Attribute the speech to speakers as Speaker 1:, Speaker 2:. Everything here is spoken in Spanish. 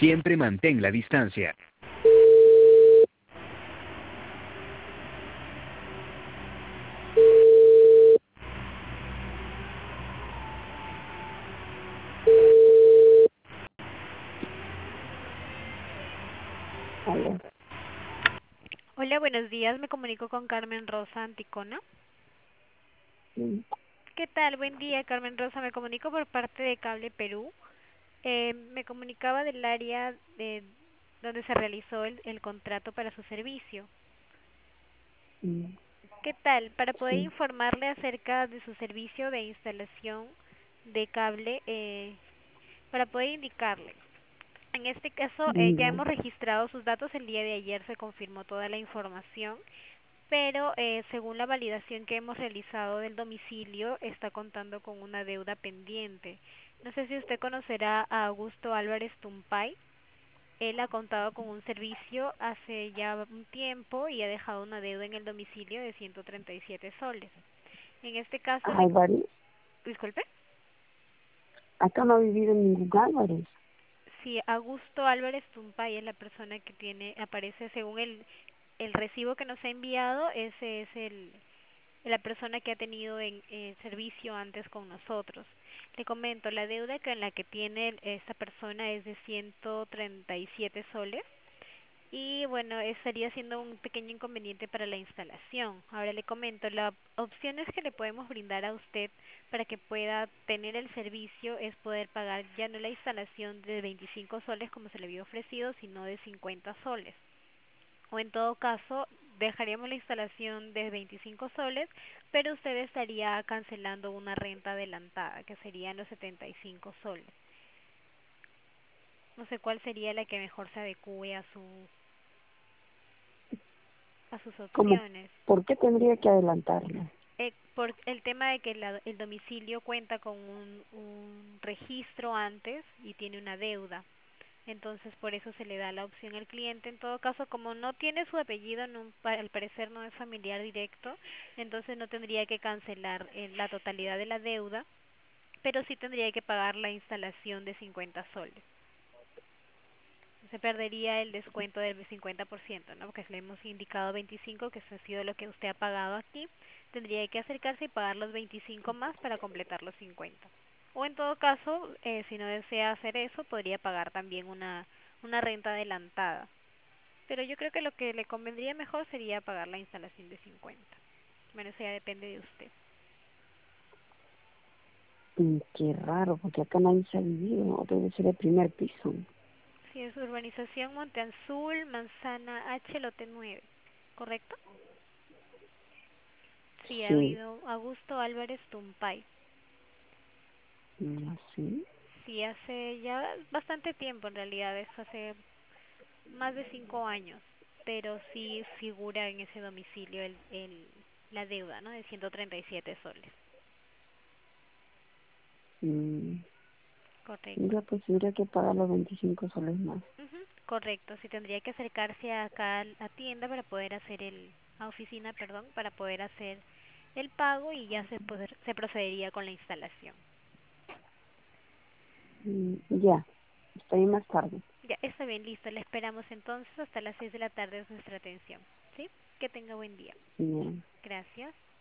Speaker 1: Siempre mantén la distancia.
Speaker 2: Aló.
Speaker 3: Hola, buenos días. Me comunico con Carmen Rosa Anticona.
Speaker 2: Mm,
Speaker 3: ¿Qué tal? Buen día, Carmen Rosa. Me comunico por parte de Cable Perú. Me comunicaba del área de donde se realizó el contrato para su servicio.
Speaker 2: mm,
Speaker 3: ¿Qué tal? Para poder
Speaker 2: sí,
Speaker 3: informarle acerca de su servicio de instalación de cable, para poder indicarle. En este caso, ya
Speaker 2: ya.
Speaker 3: hemos registrado sus datos. El día de ayer se confirmó toda la información. Pero según la validación que hemos realizado del domicilio, está contando con una deuda pendiente. No sé si usted conocerá a Augusto Álvarez Tumpay. Él ha contado con un servicio hace ya un tiempo y ha dejado una deuda en el domicilio de 137 soles. En este caso,
Speaker 2: Álvarez,
Speaker 3: disculpe,
Speaker 2: acá no ha vivido ningún Álvarez.
Speaker 3: si Augusto Álvarez Tumpay es la persona que tiene, aparece según el recibo que nos ha enviado, ese es la persona que ha tenido en servicio antes con nosotros. Le comento, la deuda con la que tiene esta persona es de 137 soles y bueno, estaría siendo un pequeño inconveniente para la instalación. Ahora le comento, las opciones que le podemos brindar a usted para que pueda tener el servicio es poder pagar ya no la instalación de 25 soles como se le había ofrecido, sino de 50 soles. O en todo caso, dejaríamos la instalación de 25 soles, pero usted estaría cancelando una renta adelantada, que serían los 75 soles. No sé cuál sería la que mejor se adecue a sus
Speaker 2: ¿Cómo?
Speaker 3: opciones.
Speaker 2: ¿Por qué tendría que adelantarlo?
Speaker 3: Por el tema de que el domicilio cuenta con un registro antes y tiene una deuda. Entonces, por eso se le da la opción al cliente. En todo caso, como no tiene su apellido, no, al parecer no es familiar directo, entonces no tendría que cancelar la totalidad de la deuda, pero sí tendría que pagar la instalación de 50 soles. Se perdería el descuento del 50%, ¿no? Porque le hemos indicado 25, que eso ha sido lo que usted ha pagado aquí. Tendría que acercarse y pagar los 25 más para completar los 50. O en todo caso, si no desea hacer eso, podría pagar también una renta adelantada. Pero yo creo que lo que le convendría mejor sería pagar la instalación de 50. Bueno, eso ya depende de usted.
Speaker 2: Qué raro, porque acá nadie se ha vivido, ¿no? Debe ser el primer piso.
Speaker 3: Si es urbanización Monte Azul, Manzana H, lote 9, ¿correcto? Sí, ha
Speaker 2: Sí,
Speaker 3: habido Augusto Álvarez Tumpay.
Speaker 2: así.
Speaker 3: Sí, hace ya bastante tiempo en realidad, es hace más de 5 años, pero sí figura en ese domicilio la deuda, ¿no? De 137 soles.
Speaker 2: Mm,
Speaker 3: Correcto.
Speaker 2: ya pues tendría que pagar los 25 soles más.
Speaker 3: Ujú, correcto, sí tendría que acercarse acá a tienda para poder hacer a oficina, perdón, para poder hacer el pago y ya se procedería con la instalación.
Speaker 2: Ya, está ahí más tarde.
Speaker 3: Ya, está bien, listo, le esperamos entonces hasta las 6 de la tarde es nuestra atención, ¿sí? Que tenga buen día.
Speaker 2: Bien.
Speaker 3: Gracias.